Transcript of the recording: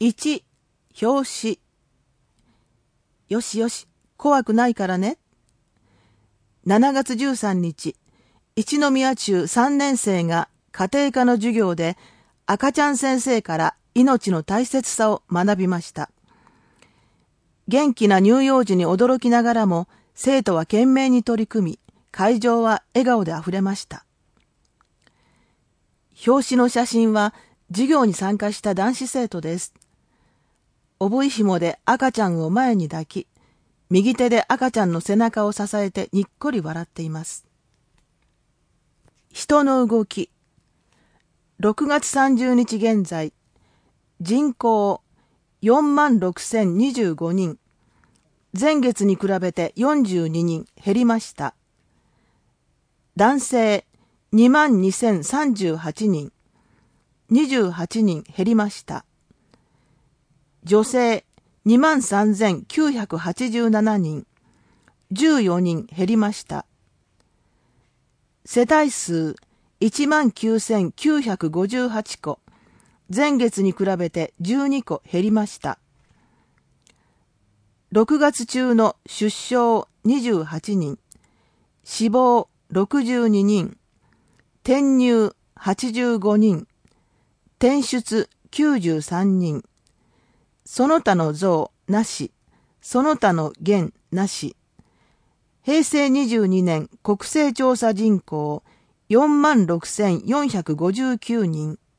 1、表紙。よしよし、怖くないからね。7月13日、一宮中3年生が家庭科の授業で赤ちゃん先生から命の大切さを学びました。元気な乳幼児に驚きながらも生徒は懸命に取り組み、会場は笑顔であふれました。表紙の写真は授業に参加した男子生徒です。おぶい紐で赤ちゃんを前に抱き、右手で赤ちゃんの背中を支えてにっこり笑っています。人の動き。6月30日現在、人口46,025人。前月に比べて42人減りました。男性22,038人。28人減りました。女性23,987人。14人減りました。世帯数19,958戸。前月に比べて12戸減りました。6月中の出生28人。死亡62人。転入85人。転出93人。その他の増なし。その他の減なし。平成22年国勢調査人口46,459人。